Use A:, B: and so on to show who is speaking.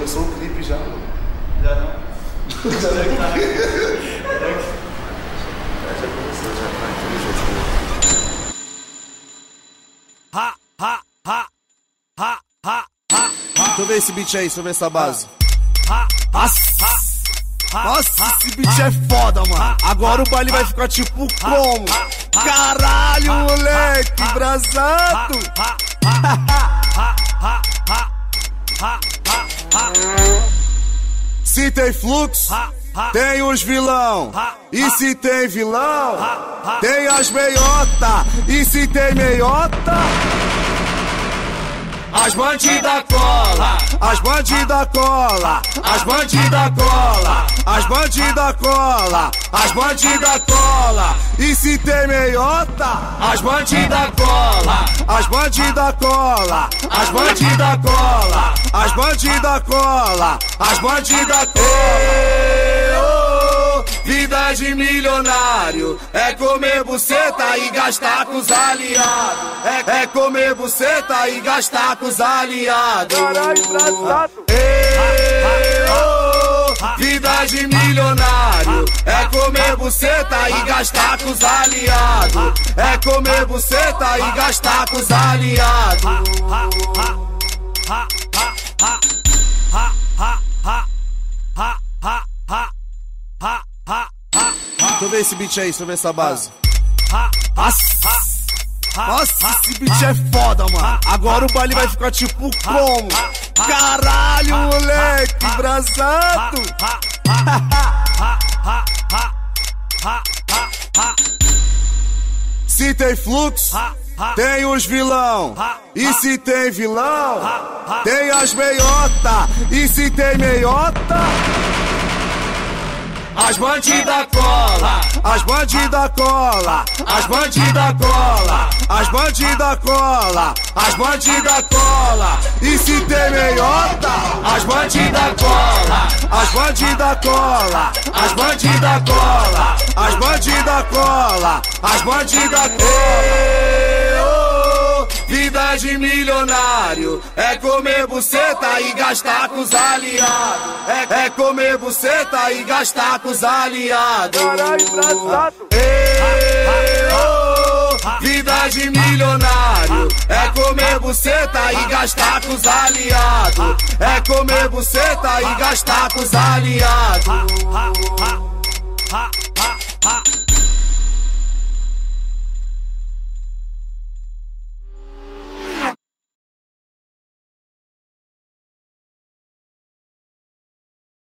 A: começou o clipe já, mano.
B: Já não?
A: Já começou, já tá inteligente.
C: Ha, ha, ha, ha, ha, ha.
D: Deixa eu ver esse beat aí, deixa eu ver essa base. Nossa, esse beat é foda, mano. Agora o baile vai ficar tipo como? Caralho, moleque, brasado. Se tem fluxo, tem os vilão. E se tem vilão, tem as meiota. E se tem meiota, as bandida cola, as bandida cola, as bandida cola, as bandida cola, as bandida cola. E se tem meiota, as bandida cola, as bandida cola, as bandida cola, as bandida cola, as bandida cola. Vida de milionário é comer buceta e gastar com os aliados. É comer buceta e gastar com os aliados.
B: Caralho, brasado.
D: Vida de milionário é comer buceta e gastar com os aliados. É comer buceta e gastar com os aliados. Deixa eu ver esse beat aí, deixa eu ver essa base. Nossa, esse beat é foda, mano. Agora o baile vai ficar tipo como? Caralho, moleque, brasado. Se tem fluxo, tem os vilão. E se tem vilão, tem as meiota. E se tem meiota, as bandida cola, as bandida cola, as bandida cola, as bandida cola, as bandida cola. E se tem meiota, as bandida cola, as bandida cola, as bandida cola, as bandida cola, as bandida cola. Vida de milionário é comer buceta e gastar com os aliados. É comer buceta e gastar com os aliados.
B: Caralho, brasado.
D: Vida de milionário é comer buceta e gastar com os aliados. É comer buceta e gastar com os aliados.